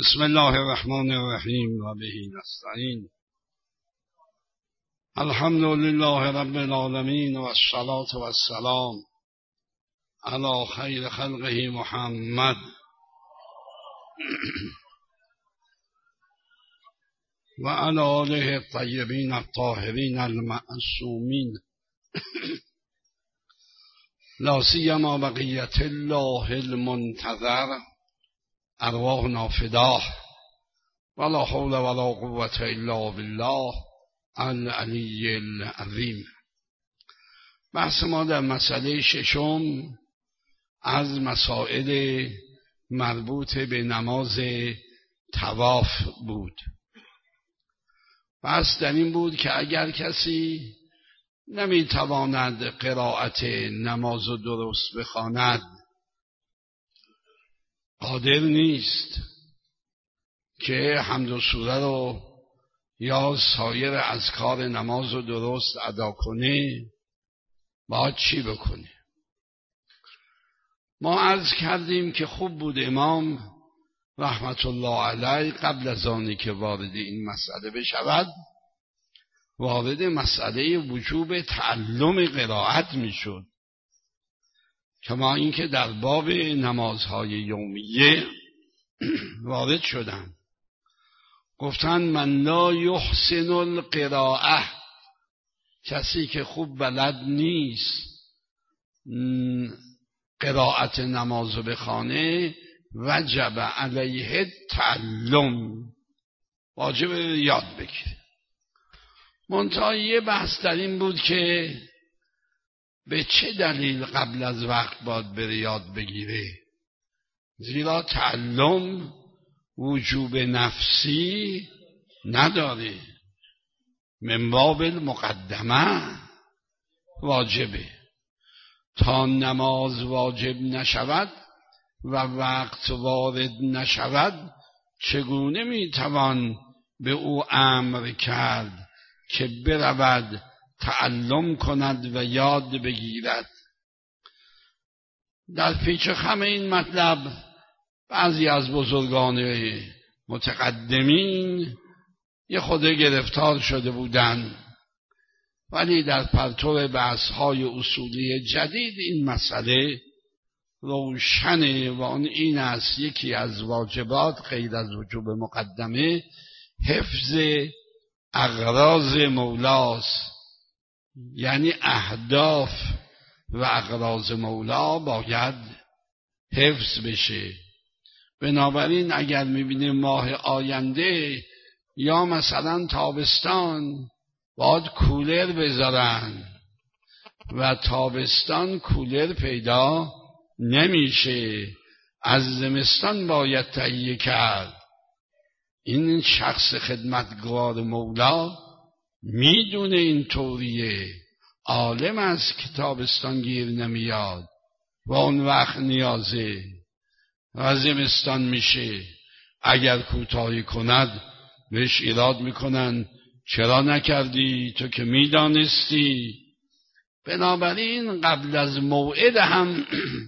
بسم الله الرحمن الرحیم و به نستعین. الحمد لله رب العالمین و الصلاة و السلام علی خیر خلقه محمد و علی آله الطیبین الطاهرین المعصومین لا سیما بقیت الله المنتظر ارواحنا فداه ولا حول ولا قوة الا بالله العلی العظیم. بحث ما در مسئله ششم از مسائل مربوط به نماز طواف بود. بحث در این بود که اگر کسی نمیتواند قرائت نماز رو درست بخواند، قادر نیست که حمد و سوره رو یا سایر اذکار نماز رو درست ادا کنه، باید چی بکنه؟ ما عرض کردیم که خوب بود امام رحمت الله علیه قبل از آنی که وارد این مسئله بشود وارد مسئله وجوب تعلم قرائت میشد، کما اینکه در باب نمازهای یومیه وارد شدن. گفتن من لا یحسن القراءه، کسی که خوب بلد نیست قرائت نماز رو بخوانه وجب علیه تعلم، واجب یاد بگیره. منتها یه بحث در این بود که به چه دلیل قبل از وقت باید بره یاد بگیره؟ زیرا تعلم وجوب نفسی نداره، من باب المقدمه واجبه. تا نماز واجب نشود و وقت وارد نشود چگونه میتوان به او امر کرد که برود تعلم کند و یاد بگیرد؟ در پیچ خم این مطلب بعضی از بزرگان متقدمین یه خود گرفتار شده بودند، ولی در پرتو بحث‌های اصولی جدید این مسئله روشنه و آن این است: یکی از واجبات غیر از وجوب مقدمه حفظ اغراض مولاست، یعنی اهداف و اغراض مولا باید حفظ بشه. بنابراین اگر میبینیم ماه آینده یا مثلا تابستان باید کولر بذارن و تابستان کولر پیدا نمیشه، از زمستان باید تهیه کرد، این شخص خدمتگار مولا میدونه این طوریه، عالم است که تابستان گیر نمیاد و اون وقت نیازه و زمستان میشه. اگر کوتاهی کند بهش ایراد میکنن، چرا نکردی تو که میدانستی؟ بنابراین قبل از موعد هم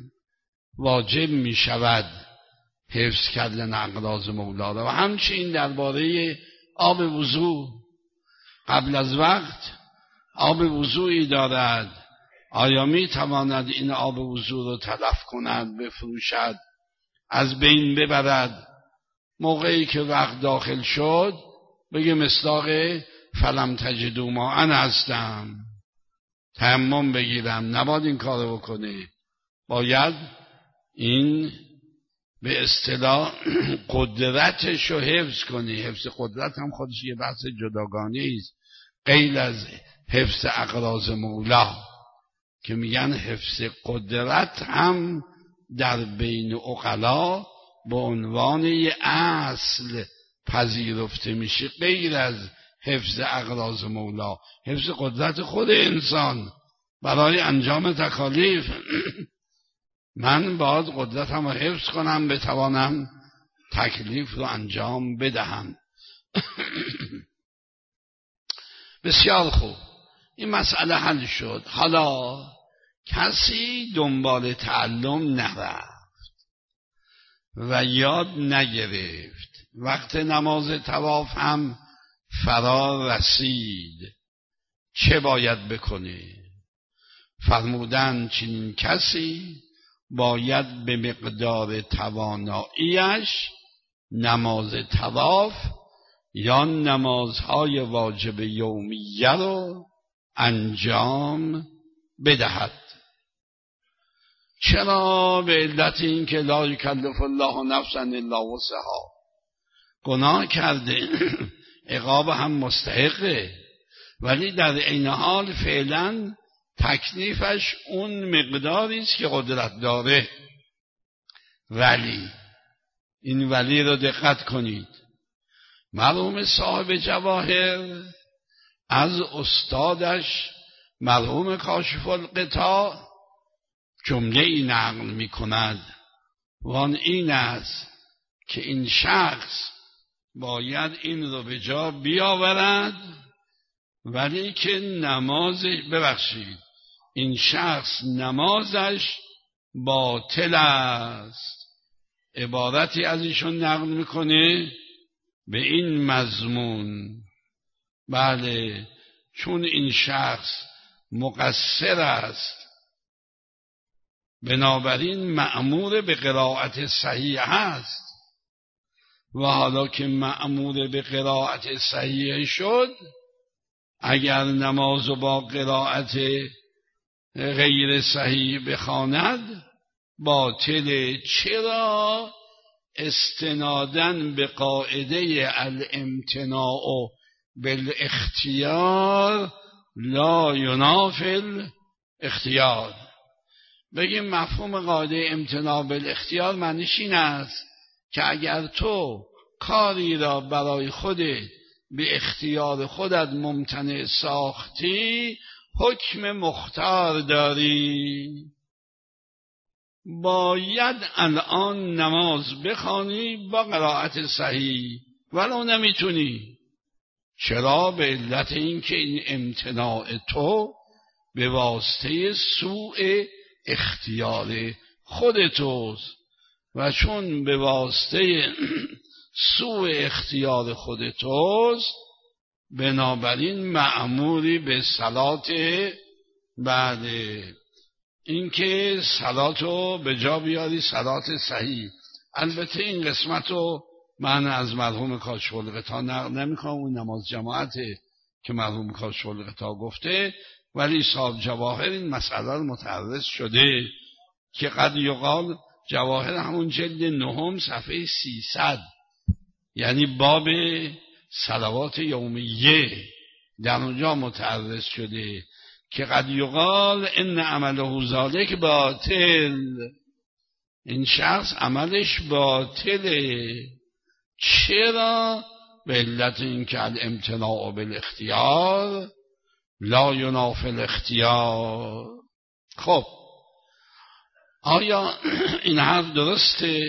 واجب میشود حفظ کردن اغراض مولا را. و همچنین درباره آب وضو، قبل از وقت آب وضویی دارد، آیا می تواند این آب وضو رو تلف کند، بفروشد، از بین ببرد؟ موقعی که وقت داخل شد بگه مصداق فلم تجدوا ماء هستم، تیمم بگیرم. نباید این کارو بکنه، باید این به اصطلاح قدرتش رو حفظ کنی. حفظ قدرت هم خودش یه بحث جداگانه است، غیر از حفظ اغراض مولا که میگن حفظ قدرت هم در بین عقلا به عنوان یه اصل پذیرفته میشه، غیر از حفظ اغراض مولا. حفظ قدرت خود انسان برای انجام تکالیف، من باید قدرتم رو حفظ کنم بتوانم تکلیف رو انجام بدهم. بسیار خوب، این مسئله حل شد. حالا کسی دنبال تعلم نرفت، و یاد نگرفت. وقت نماز طواف هم فرا رسید، چه باید بکنه؟ فرمودن چنین کسی باید به مقدار تواناییش نماز طواف یا نمازهای واجب یومیه رو انجام بدهد. چرا؟ به علت این که لا یکلف الله نفسا الا وسعها. گناه کرده، عقاب هم مستحقه، ولی در این حال فعلا تکلیفش اون مقداری است که قدرت داره. ولی این ولی رو دقت کنید، مرحوم صاحب جواهر از استادش مرحوم کاشف الغطا جمله ای نقل می کند و آن این است که این شخص باید این رو به جا بیاورد، ولی که این شخص نمازش باطل است. عبارتی از ایشون نقل میکنه به این مضمون: بله، چون این شخص مقصر است، بنابراین مأمور به قرائت صحیح است و حالا که مأمور به قرائت صحیح شد، اگر نماز با قرائت غیر صحیح بخواند باطل. چرا؟ استنادن به قاعده الامتناع بالاختیار لا ینافی الاختیار. بگیم مفهوم قاعده امتناع بالاختیار معنیش این است که اگر تو کاری را برای خودت به اختیار خودت ممتنع ساختی، حکم مختار داری، باید الان نماز بخوانی با قرائت صحیح، ولو نمیتونی. چرا؟ به علت این که این امتناع تو به واسطه سوء اختیار خودتوست و چون به واسطه سوء اختیار خودتوست، بنابراین مأموری به صلات بعد اینکه صلاتو به جا بیاری، صلات صحیح. البته این قسمتو من از مرحوم کاشف الغطا نقل نمی‌کنم، اون نماز جماعته که مرحوم کاشف الغطا گفته، ولی صاحب جواهر این مسئله رو متعرض شده که قد یقال جواهر همون جلد 9 صفحه 300، یعنی باب صلوات یومیه، در اونجا متعرض شده که قد یقال ان عمله ذالک باطل، این شخص عملش باطله. چرا؟ به علت اینکه الامتناع بالاختیار لا ینافی الاختیار. خب آیا این حرف درسته؟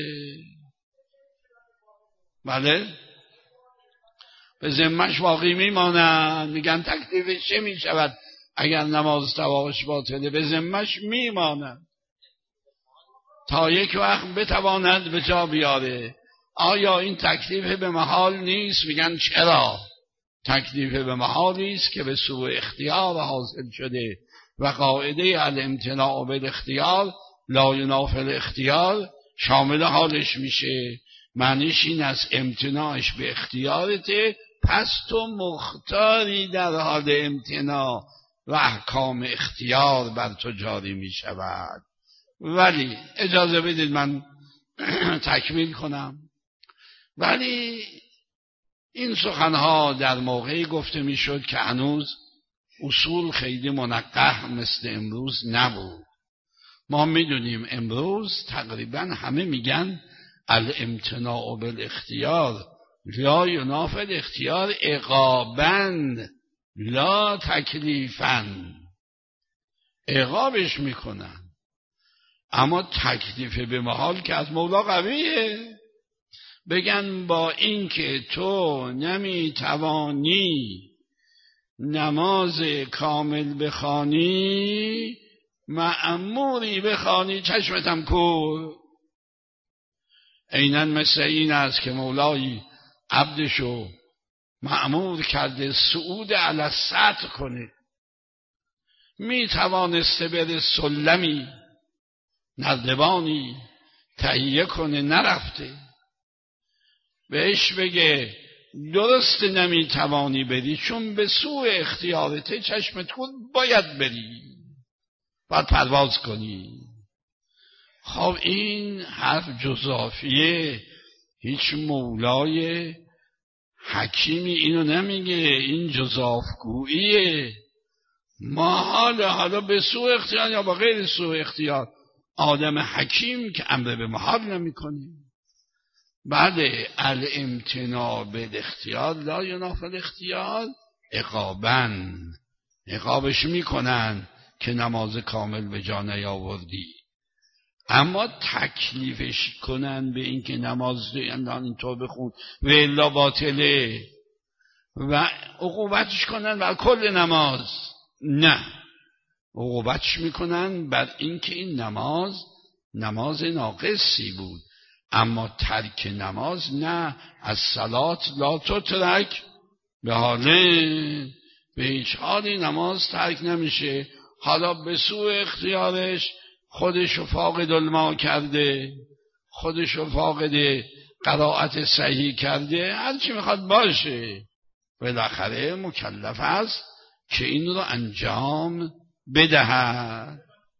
بله، به ذمه‌اش باقی میمانند. میگن تکلیفش چه میشود اگر نماز طوافش باطله؟ به ذمه‌اش میماند تا یک وقت بتواند به جا بیاره. آیا این تکلیف به محال نیست؟ میگن چرا؟ تکلیف به محالی است که به سوء اختیار حاصل شده و قاعده الامتناع بالاختیار لا ینافی الاختیار شامل حالش میشه. معنیش این است امتناعش به اختیارته، پس تو مختاری در حال امتناع و احکام اختیار بر تو جاری می شود. ولی اجازه بدید من تکمیل کنم. ولی این سخنها در موقعی گفته می شد که هنوز اصول خیلی منقح مثل امروز نبود. ما می دونیم امروز تقریبا همه میگن الامتناع بالاختیار لا ینافی الاختیار عقاباً لا تکلیفاً، عقابش میکنن، اما تکلیف به محال که از مولا قویه. بگن با اینکه تو نمیتوانی نماز کامل بخوانی، مأموری بخوانی، چشمتم کور. عیناً مثل این است که مولایی عبدشو مأمور کرده صعود علی السطح کنه. می توانسته بره سلمی نردبانی تهیه کنه، نرفته. بهش بگه درست نمی توانی بری چون به سوء اختیارته چشمت خود باید بری، باید پرواز کنی. خب این حرف جزافیه، هیچ مولای حکیمی اینو نمیگه، این جزافگوییه. ما حالا به سوء اختیار یا با غیر سوء اختیار آدم حکیم که امر به محال نمیکنه. بعد الامتناع بالاختیار لا ینافی الاختیار عقاباً، عقابش میکنن که نماز کامل به جا نیاوردی. اما تکلیفش کنن به این که نماز اینطور بخون و الا باطله و عقوبتش کنن بر کل نماز، نه، عقوبتش میکنن بر این که این نماز ناقصی بود. اما ترک نماز نه، از صلات لا تترک به حاله، به هیچ حالی نماز ترک نمیشه. حالا به سوء اختیارش خودشو فاقد الماء کرده، خودشو فاقد قرائت صحیح کرده، هر چی میخواد باشه، بالاخره مکلف است که این رو انجام بدهد.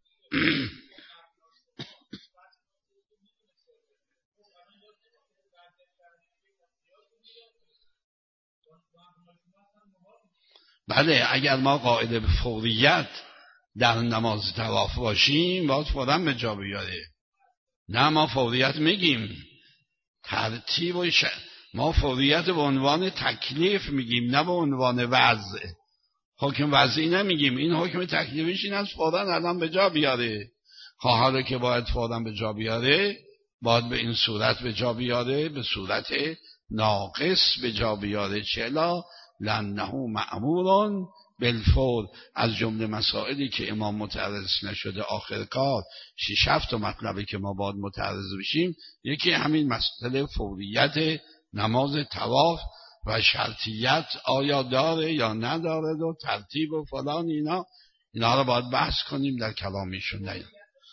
بله، اگر ما قائل به فوریت در نماز طواف باشیم باید فوراً به جا بیاره. نه، ما فوریت میگیم ترتیب و ما فوریت به عنوان تکلیف میگیم، نه به عنوان وضع. حکم وضعی نمیگیم، این حکم تکلیفش این است فوراً الان به جا بیاره. حالا که باید فوراً به جا بیاره، باید به این صورت به جا بیاره، به صورت ناقص به جا بیاره. چلا لانه مأمور بالفور. از جمله مسائلی که امام متعرض نشده آخر کار 6-7 تا مطلبی که ما باید متعرض بشیم، یکی همین مسئله فوریت نماز طواف و شرطیت آیا داره یا نداره و ترتیب و فلان، اینا رو باید بحث کنیم در کلامیشون. نه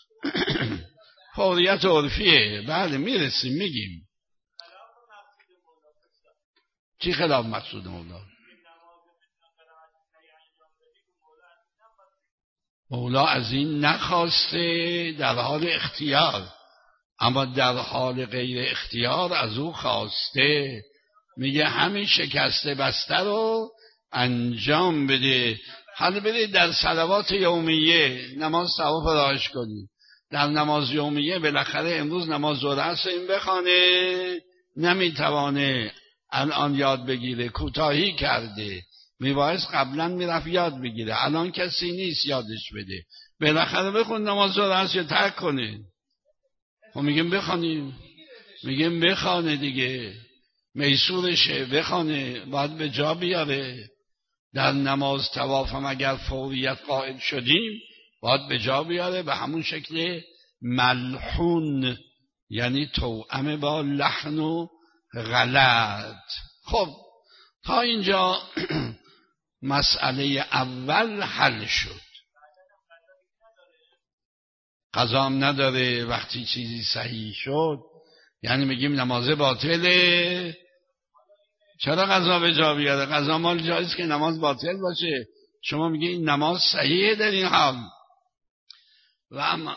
فوریت عرفیه، بله میرسیم میگیم. چی خلاف مقصود مولا؟ مولا از این نخواسته در حال اختیار، اما در حال غیر اختیار از او خواسته. میگه همین شکسته بسته رو انجام بده. حالا بده در صلوات یومیه نماز طواف راهش کنی، در نماز یومیه بالاخره امروز نماز ظهر است این بخوانه، نمیتوانه الان یاد بگیره، کوتاهی کرده، میبایست قبلا میرفت یاد بگیره، الان کسی نیست یادش بده، بالاخره بخون نماز ظهر است یا ترک کنه. خب میگیم بخوانیم، میگیم بخوانه دیگه، میسورشه بخوانه، باید به جا بیاره. در نماز طواف هم اگر فوریت قائل شدیم باید به جا بیاره به همون شکل ملحون، یعنی توأم با لحن و غلط. خب تا اینجا مسئله اول حل شد. قضا هم نداره وقتی چیزی صحیح شد، یعنی میگیم نماز باطله، چرا قضا به جا بیاره؟ قضا مال جاییست که نماز باطل باشه، شما میگه این نماز صحیحه در این حال. و اما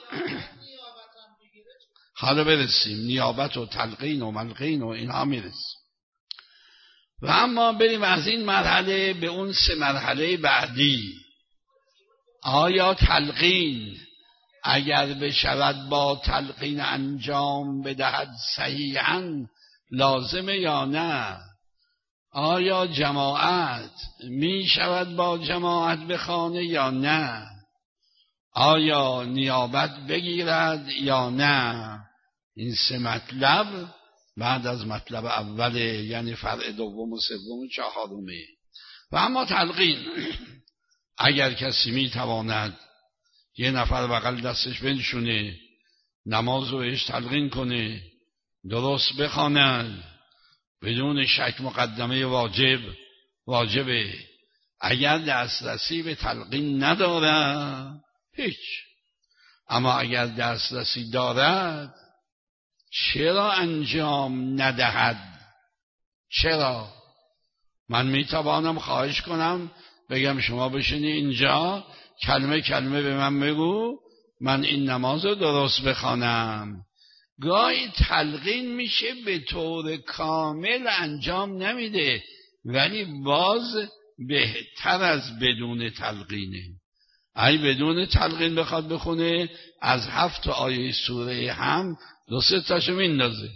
حالا برسیم نیابت و تلقین و ملقین و اینها میرسیم. و اما بریم از این مرحله به اون 3 مرحله بعدی. آیا تلقین اگر بشود با تلقین انجام بدهد صحیحاً لازمه یا نه؟ آیا جماعت می شود با جماعت بخوانه یا نه؟ آیا نیابت بگیرد یا نه؟ این 3 مطلب بعد از مطلب اول، یعنی فرع دوم و سوم و چهارمه. و اما تلقین اگر کسی می تواند یه نفر بغل دستش بنشونه نماز رو بهش تلقین کنه، درست بخواند بدون شک مقدمه واجبه. اگر دسترسی به تلقین ندارد هیچ، اما اگر دسترسی دارد چرا انجام ندهد؟ چرا؟ من میتوانم خواهش کنم بگم شما بشینی اینجا کلمه کلمه به من بگو من این نماز رو درست بخوانم. گاهی تلقین میشه به طور کامل انجام نمیده، ولی باز بهتر از بدون تلقینه. اگه بدون تلقین بخواد بخونه از 7 آیه سوره هم 2-3 تاشو میندازه،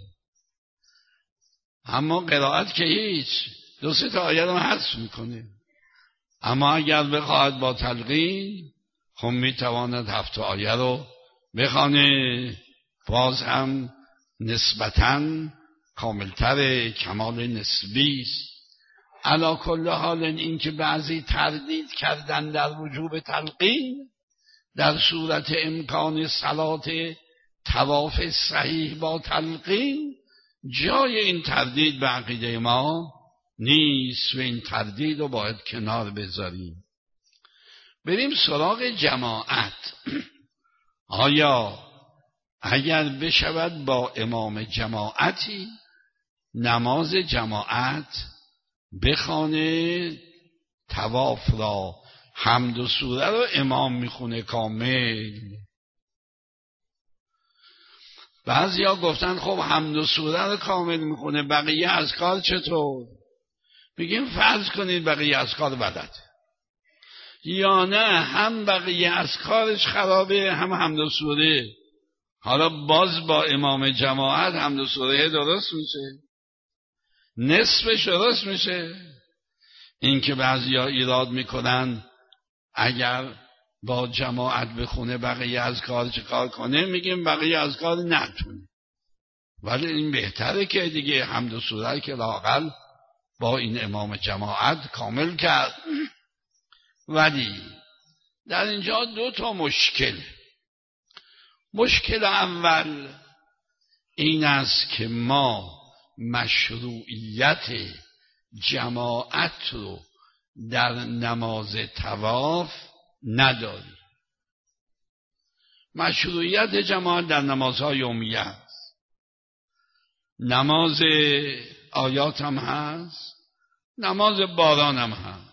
اما قرائت که هیچ 2-3 تا آیه رو حذف میکنه. اما اگر بخواد با تلقین خب میتواند 7 آیه رو بخونه، باز هم نسبتاً کاملتر، کمال نسبی است. علی کل حال این که بعضی تردید کردن در وجوب تلقین در صورت امکان صلات طواف صحیح با تلقین، جای این تردید به عقیده ما نیست و این تردید رو باید کنار بذاریم. بریم سراغ جماعت. آیا اگر بشود با امام جماعتی نماز جماعت بخوانه طواف را حمد و سوره رو امام میخونه کامل؟ بعضیا گفتن خب حمد و سوره رو کامل میخونه بقیه اذکار چطور؟ میگیم فرض کنید بقیه اذکار بلد، یا نه هم بقیه اذکارش خرابه هم حمد و سوره، حالا باز با امام جماعت حمد و سوره درست میشه، نصفش درست میشه. این که بعضیا ایراد میکنن اگر با جماعت بخونه بقیه اذکار چه کار کنه، میگیم بقیه اذکار نتونه، ولی این بهتره که دیگه حمد و سوره که لااقل با این امام جماعت کامل کرد. ولی در اینجا 2 تا مشکل اول این است که ما مشروعیت جماعت رو در نماز طواف نداریم. مشروعیت جماعت در نمازهای یومیه است، نماز آیات هم هست، نماز باران هم هست،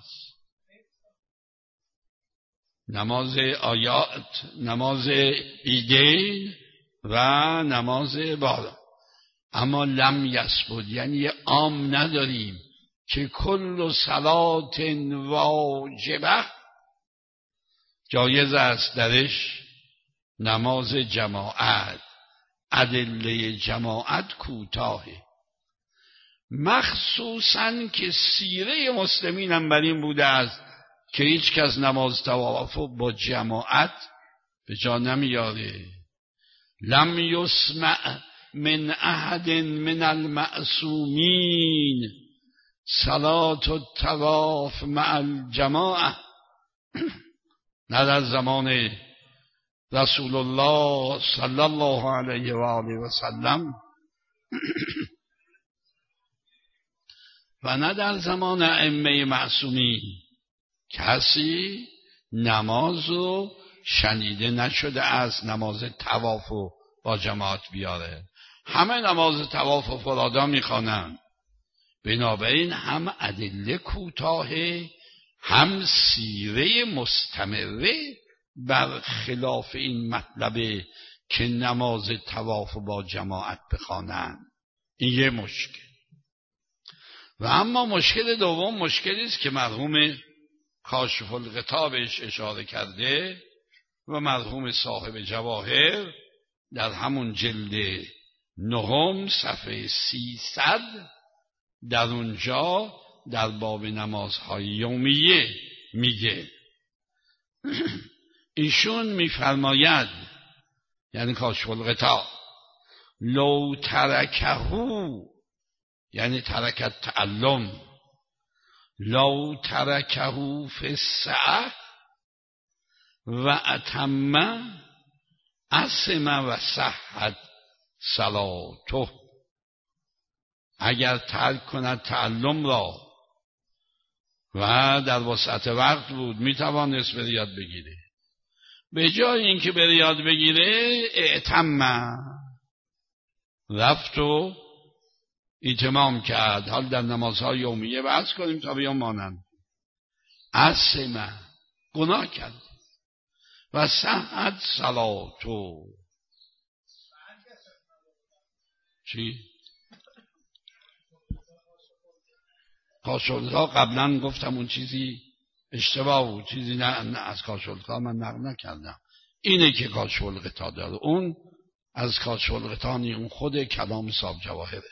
نماز آیات، نماز عیدین و نماز باران. اما لم یثبت، یعنی عام نداریم که کل صلات واجبه جایز است درش نماز جماعت. ادله جماعت کوتاهه، مخصوصاً که سیره مسلمین هم بر این بوده است که هیچ کس نماز طواف با جماعت به جا نمیاره. لم یسمع من احد من المعصومین صلاة الطواف مع الجماعه. نه در زمان رسول الله صلی الله علیه و آله و سلم و نه در زمان ائمه معصومین کسی نماز رو شنیده نشده از نماز طواف و با جماعت بیاره. همه نماز طواف و فرادا میخوانند. بنابراین هم ادله کوتاهه، هم سیره مستمره بر خلاف این مطلبه که نماز طواف با جماعت بخوانند. این یه مشکل. و اما مشکل دوم مشکلی است که مرحوم کاشف الغطا بهش اشاره کرده و مرحوم صاحب جواهر در همون جلد 9 صفحه 300 در اونجا در باب نمازهای یومیه میگه. ایشون میفرماید، یعنی کاشف الغطا، لو ترکهو، یعنی ترکت تعلم، لو ترکهو فی السعه و اتم اسم و صحت صلاته. اگر ترک کند تعلم را و در وسعت وقت بود میتوانست بره یاد بگیره. به جای اینکه بره یاد بگیره اعتم رفت و اتمام کرد. حال در نمازهای یومیه بحث کنیم تا بیان مانند اسمه گناه کرد و صحت صلاتو. چی؟ کاشولتا قبلا گفتم اون چیزی اشتباه بود، چیزی نه از کاشولتا من نقل نکردم. اینه که کاشولتا داره، اون از کاشولتا نی، اون خود کلام صاحب جواهره.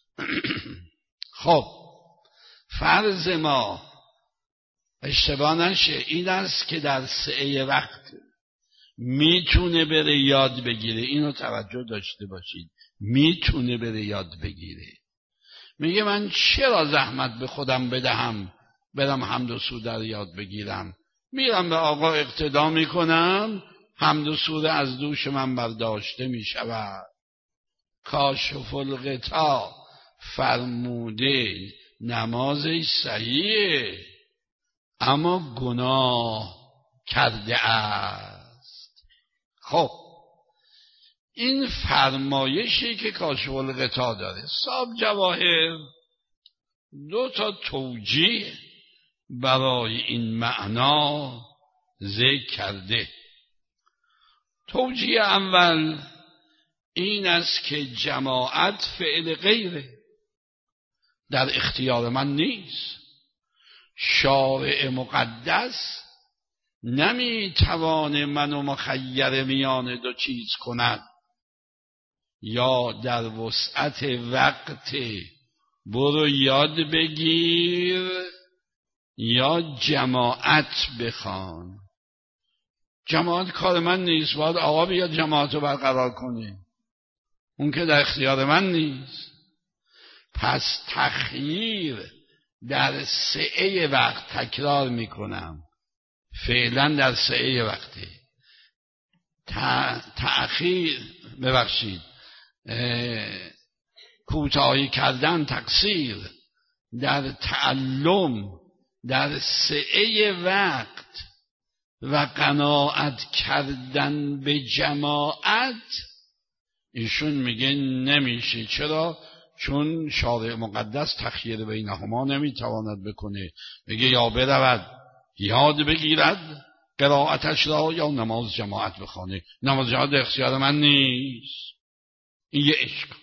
خب فرض ما اشتباه نشه این است که در سعه وقت میتونه بره یاد بگیره. اینو توجه داشته باشید، میتونه بره یاد بگیره. میگه من چرا زحمت به خودم بدهم برم حمد و سوره رو یاد بگیرم؟ میرم به آقا اقتدا میکنم، حمد و سوره از دوش من برداشته میشود. کاشف الغطا فرموده نمازش صحیحه اما گناه کرده است. خب این فرمایشی که کاشف الغطا داره. صاحب جواهر دو تا توجیه برای این معنا ذکر کرده. توجیه اول این است که جماعت فعل غیره، در اختیار من نیست. شارع مقدس نمیتوانه منو مخیر میان دو چیز کند، یا در وسعت وقت برو یاد بگیر یا جماعت بخوان. جماعت کار من نیست، باید آقا بیاد جماعت رو برقرار کنه، اون که در اختیار من نیست. پس تخییر در سعه وقت، تکرار میکنم فعلا در سعه وقته، تأخیر ببخشید کوتاهی کردن، تقصیر در تعلم در سعه وقت و قناعت کردن به جماعت، ایشون میگه نمیشه. چرا؟ چون شارع مقدس تخییر بینهما نمیتواند بکنه. میگه یا برود یاد بگیرد قرائتش را یا نماز جماعت بخونه. نماز جماعت اختیار من نیست. این یه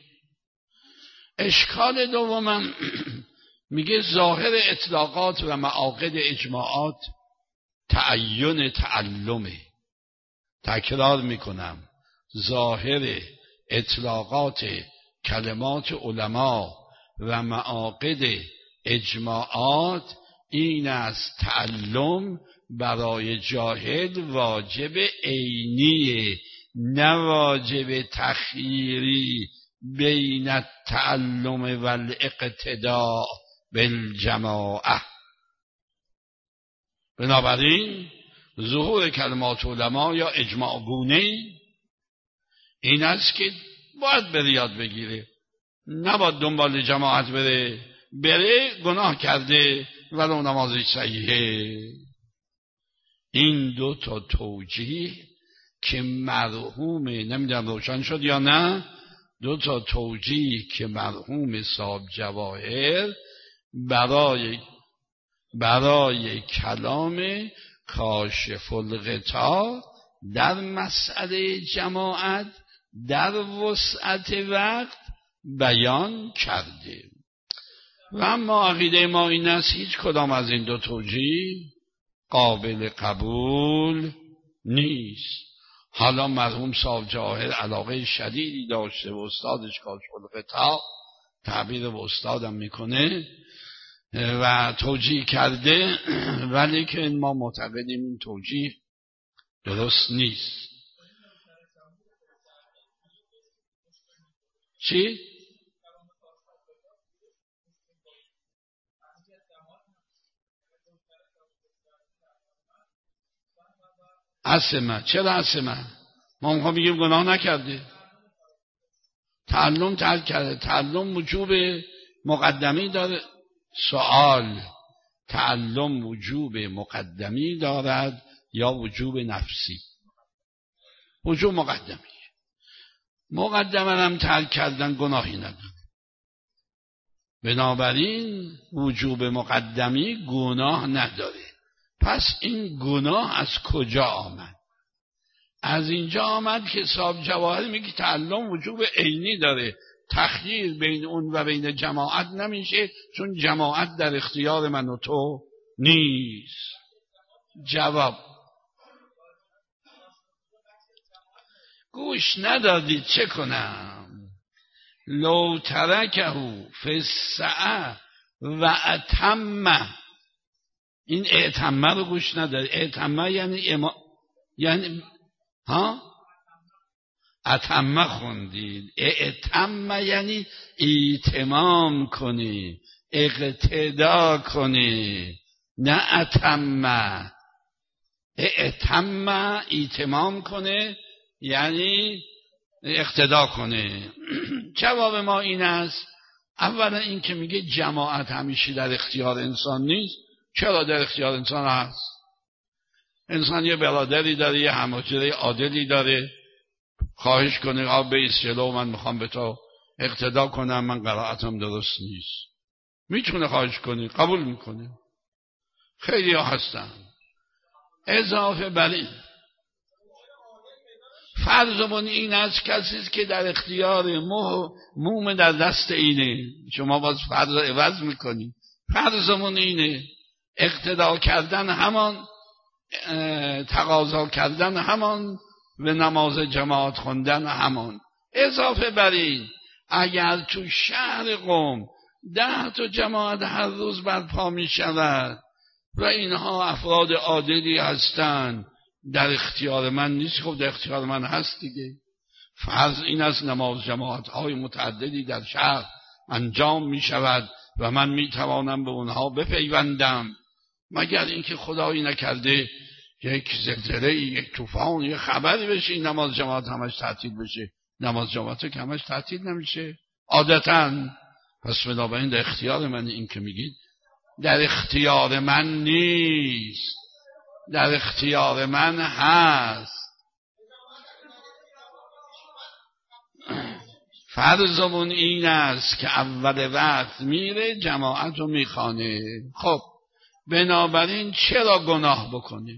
اشکال دومم میگه ظاهر اطلاقات و معاقد اجماعات تعین تعلمه. تکرار میکنم، ظاهر اطلاقات کلمات علما و معاقد اجماعات این است تعلم برای جاهل واجب عینیه، نه واجب تخییری بین التعلم و الاقتداء بالجماعه. بنابراین ظهور کلمات علما یا اجماع گونه این است که باید بره یاد بگیره، نباید دنبال جماعت بره گناه کرده ولو نمازش صحیحه. این دو تا توجیه که مرحوم، نمیدونم روشن شد یا نه، دو تا توجیه که مرحوم صاحب جواهر برای کلام کاشف الغطا در مسئله جماعت در وسعت وقت بیان کرده. و اما عقیده ما این است هیچ کدام از این دو توجیه قابل قبول نیست. حالا مرحوم صاحب جواهر علاقه شدیدی داشته و استادش کاشف الغطا تعبیر به استادم میکنه و توجیه کرده، ولی که ما معتقدیم این توجیه درست نیست. چی؟ اسمه. چرا اسمه؟ ما میخوام بگیم گناه نکرده، تعلم ترک کرده. تعلم وجوب مقدمی داره. سوال: تعلم وجوب مقدمی دارد یا وجوب نفسی؟ وجوب مقدمی. مقدمه هم ترک کردن گناهی نداره. بنابراین وجوب مقدمی گناه نداره. پس این گناه از کجا آمد؟ از اینجا آمد که صاحب جواهر میگه تعلم وجوب عینی داره، تخییر بین اون و بین جماعت نمیشه، چون جماعت در اختیار من و تو نیست. جواب: گوش ندادید چه کنم؟ لو ترکه فی السعه و اتم. این اتم رو گوش ندارید. اتم یعنی اتم خوندید. اتم یعنی ایتمام کنی، اقتدا کنی، نه اتم. اتم ایتمام کنه یعنی اقتدا کنه. جواب ما این است: اولا این که میگه جماعت همیشه در اختیار انسان نیست. چرا در اختیار انسان هست؟ انسان یه برادری داره، یه هماجره عادلی داره، خواهش کنه بیس جلو، من میخوام به تو اقتدا کنم، من قرائتم درست نیست. میتونه خواهش کنه، قبول میکنه. خیلی ها هستن. اضافه بر این فرضمون این است کسی که در اختیار موم در دست اینه. شما باز فرض عوض میکنی. فرضمون اینه اقتدا کردن همان، تقاضا کردن همان، و نماز جماعت خوندن همان. اضافه بر این اگر تو شهر قم 10 تا جماعت هر روز برپا می شود و اینها افراد عادلی هستند، در اختیار من نیست. خب در اختیار من هست دیگه. فرض این است نماز جماعت های متعددی در شهر انجام می شود و من می توانم به اونها بپیوندم، مگر اینکه خدایی نکرده یک زلزله، یک طوفان، یک خبری بشه این نماز جماعت همش تعطیل بشه. نماز جماعت که همش تعطیل نمیشه عادتاً. پس بنابراین در اختیار من. این که میگید در اختیار من نیست، در اختیار من هست. فرضمون این است که اول وقت میره جماعت رو میخوانه. خب بنابراین چرا گناه بکنه؟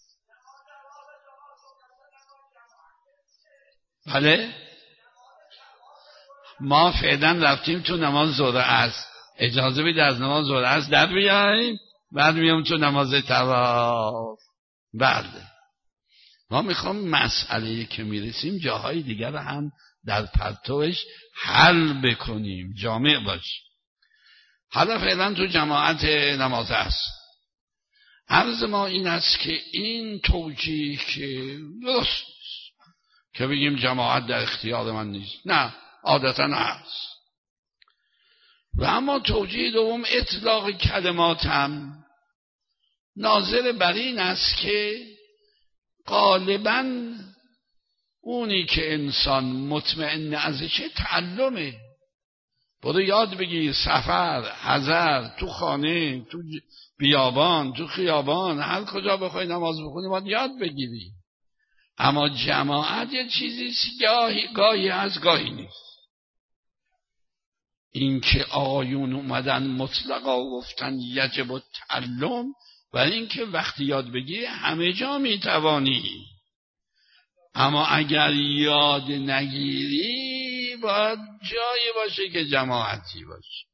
بله ما فعلا رفتیم تو نماز ظهر است. اجازه بدید از نماز ظهر است در بیاییم، بعد میام تو نماز طواف. بله ما میخوام مسئله که میرسیم جاهای دیگر رو هم در پرتوش حل بکنیم، جامع باش. حالا فعلا تو جماعت نماز است. عرض ما این است که این توجیه که درست که بگیم جماعت در اختیار من نیست، نه عادتا هست. و اما توجیه دوم اطلاق کلمات هم ناظر بر این است که غالباً اونی که انسان مطمئن ازشه تعلمه. برو یاد بگیر، سفر، حضر، تو خانه، تو بیابان، تو خیابان، هر کجا بخوای نماز بخونی باید یاد بگیری. اما جماعت یه چیزی گاهی از گاهی نیست. این که آقایون اومدن مطلقا گفتن یجب التعلم، و این که وقتی یاد بگیری همه جا میتوانی، اما اگر یاد نگیری باید جایی باشه که جماعتی باشه.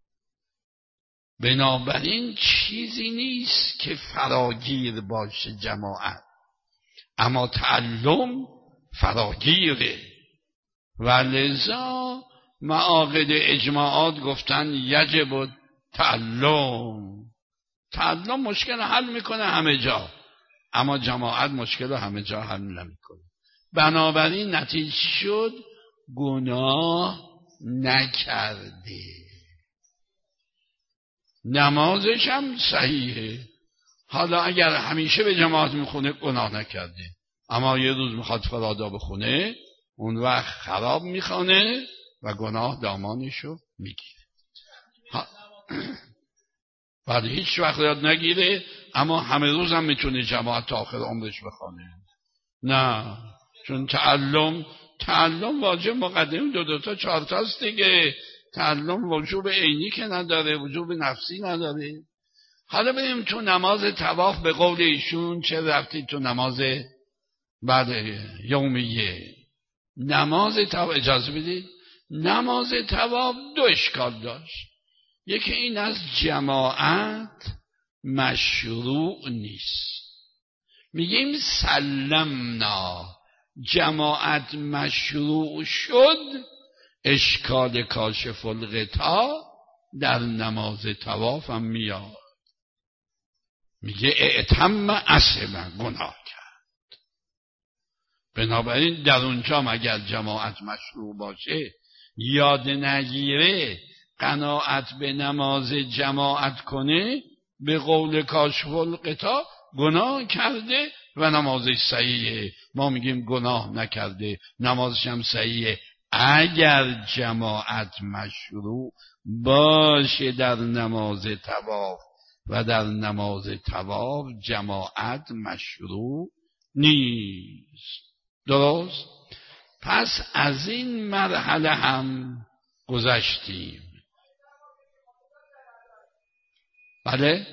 بنابراین چیزی نیست که فراگیر باشه جماعت، اما تعلم فراگیره. و لذا معاقد اجماعات گفتن یجب تعلم. تعلم مشکل حل میکنه همه جا، اما جماعت مشکل همه جا حل نمیکنه. بنابراین نتیجه شد گناه نکرده، نمازش هم صحیحه. حالا اگر همیشه به جماعت میخونه گناه نکرده، اما یه روز میخواد فرادا بخونه، اون وقت خراب میخونه و گناه دامانشو میگیره. بعد هیچ وقت یاد نگیره اما همه روز هم میتونه جماعت تا آخر عمرش بخونه. نه، چون تعلم واجب مقدم دو تا 4 تاست دیگه. تعلم وجوب عینی که نداره، وجوب نفسی نداره. حالا بریم تو نماز طواف. به قول ایشون چه رفتی تو نماز بعد یومیه؟ نماز طواف، اجازه بدید، نماز طواف 2 اشکال داشت. یکی این از جماعت مشروع نیست. میگیم سلمنا، جماعت مشروع شد، اشکال کاشف الغطا در نماز طواف هم میاد. میگه اعتم اسم، گناه کرد. بنابراین در اونجا اگر جماعت مشروع باشه، یاد نگیره، قناعت به نماز جماعت کنه، به قول کاشف الغطا گناه کرده و نمازش صحیحه. ما میگیم گناه نکرده، نمازش هم صحیحه اگر جماعت مشروع باشه در نماز طواف. و در نماز طواف جماعت مشروع نیست. درست؟ پس از این مرحله هم گذشتیم. بله؟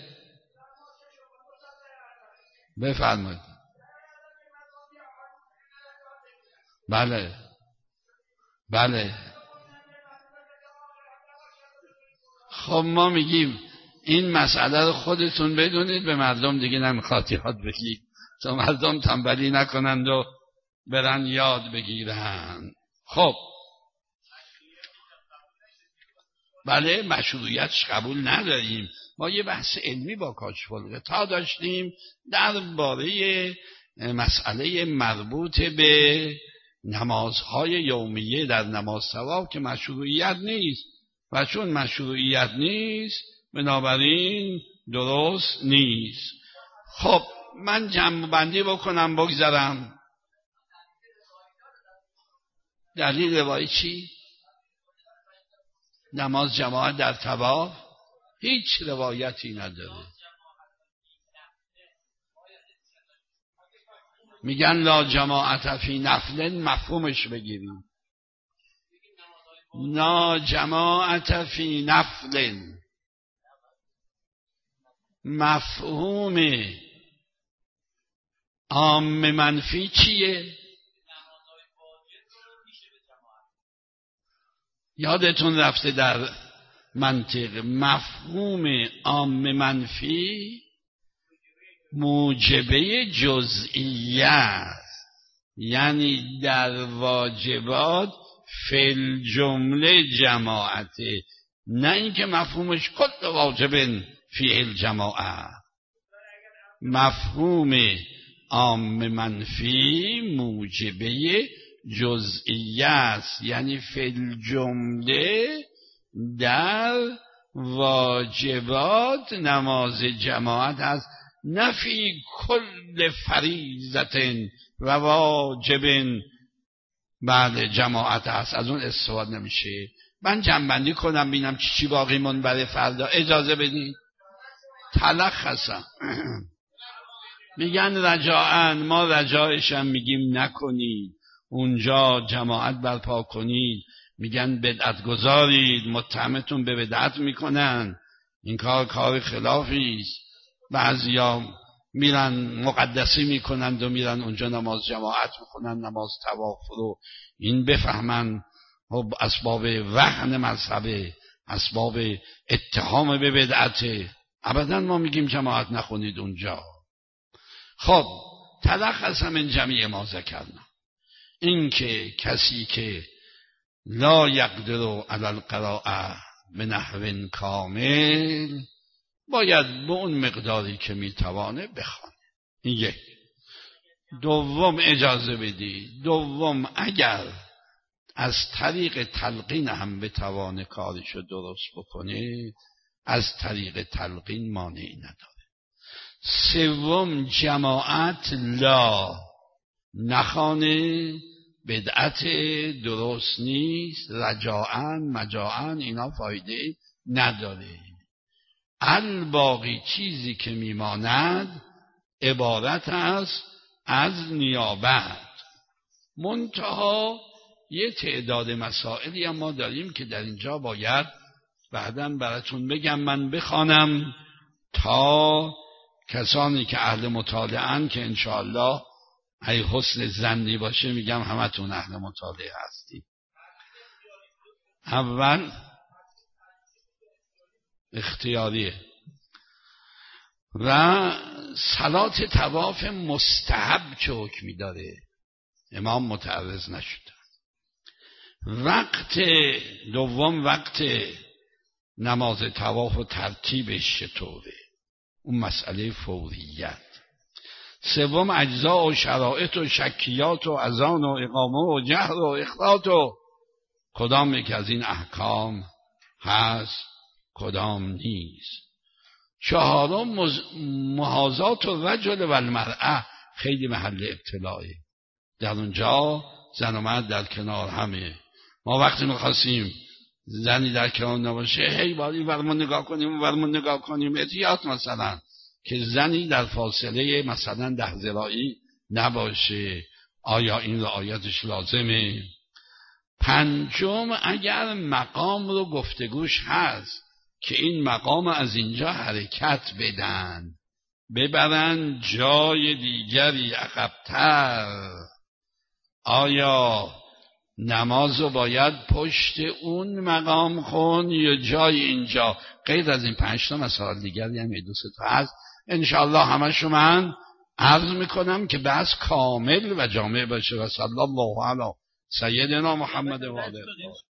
بفرمایید. بله. خب ما میگیم این مسئله رو خودتون بدونید، به مردم دیگه نمیخواد یاد بگید تا مردم تنبلی نکنند و برن یاد بگیرن. خب بله، مشروعیتش قبول نداریم. ما یه بحث علمی با کاشف الغطا داشتیم درباره مسئله مربوط به نمازهای یومیه در نماز طواف که مشروعیت نیست، و چون مشروعیت نیست بنابراین درست نیست. خب من جمع بندی بکنم بگذارم. دلیل روایی چی؟ نماز جماعت در طواف هیچ روایتی نداره. میگن لا جماعت فی نفل، مفهومش بگیریم. لا جماعت فی نفل، مفهوم عام منفی چیه؟ یادتون رفته در منطق مفهوم عام منفی موجبه جزئیه، یعنی در واجبات فی جمله جماعته، نه اینکه مفهومش کل واجب فی الجماعه. مفهوم عام منفی موجبه جزئیه است، یعنی فی الجمله در واجبات نماز جماعت هست، نه فی کل فریضت و واجب بعد جماعت هست. از اون استفاده نمیشه. من جمع‌بندی کنم ببینم چی باقی مون برای فردا. اجازه بدین تلخصم. میگن رجاءً، ما رجایشم میگیم نکنید، اونجا جماعت برپا کنید. میگن بدعت گذارید، متهمتون به بدعت میکنن، این کار خلافی است. بعضیا میرن مقدسی میکنند و میرن اونجا نماز جماعت میکنن، نماز طواف رو. این بفهمن اسباب وهن مذهبه، اسباب اتهام به بدعته. ابدا ما میگیم جماعت نخونید اونجا. خب تلخص من جمعی ما ذکرنا، این که کسی که لا یقدر علی القراءه به نحو کامل باید به اون مقداری که میتوانه بخونه. این یک. دوم اجازه بدید، دوم اگر از طریق تلقین هم بتوانه کارشو درست بکنه، از طریق تلقین مانعی نداره. سوم جماعت لا نخانه، بدعت درست نیست، رجاعن مجاعن اینا فایده نداره. الباقی چیزی که میماند عبارت است از نیابت. منتها یه تعداد مسائلی هم ما داریم که در اینجا باید بعداً براتون بگم، من بخوانم تا کسانی که اهل مطالعه‌اند که انشاءالله ای حسن ظنی باشه میگم همتون اهل مطالعه هستید. اول اختیاریه و صلات طواف مستحب چه حکمی داره؟ امام متعرض نشد. وقت دوم، وقت نماز طواف و ترتیبش چطوره؟ اون مسئله فوریت. سوم اجزا و شرایط و شکیات و اذان و اقامه و جهر و اخراط و کدام یک از این احکام هست کدام نیست. چهارم محاذات الرجل و المرأه، خیلی محل ابتلایه. در اونجا زن و مرد در کنار همه. ما وقتی می‌خواستیم زنی در کنار نباشه هی باری ورمون نگاه کنیم ورمون نگاه کنیم، احتیاط مثلا که زنی در فاصله مثلا 10 ذراعی نباشه. آیا این رعایتش لازمه؟ پنجم اگر مقام رو گفتگوش هست که این مقام از اینجا حرکت بدن ببرن جای دیگری عقب‌تر، آیا نماز رو باید پشت اون مقام خون یا جای اینجا؟ غیر از این 5 تا مسائل دیگری هم 2-3 تا هست انشاءالله همشو من عرض میکنم که بحث کامل و جامع باشه. و صلی الله علی سیدنا محمد و آله.